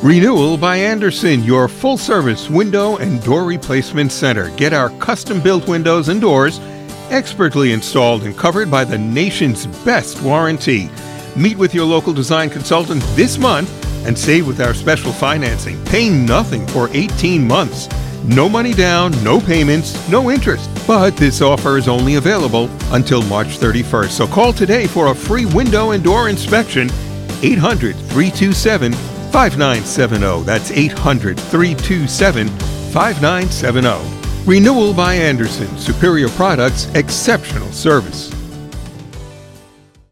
Renewal by Anderson, your full-service window and door replacement center. Get our custom-built windows and doors, expertly installed and covered by the nation's best warranty. Meet with your local design consultant this month and save with our special financing. Pay nothing for 18 months. No money down, no payments, no interest. But this offer is only available until March 31st. So call today for a free window and door inspection. 800-327-5970. That's 800-327-5970. Renewal by Anderson. Superior products, exceptional service.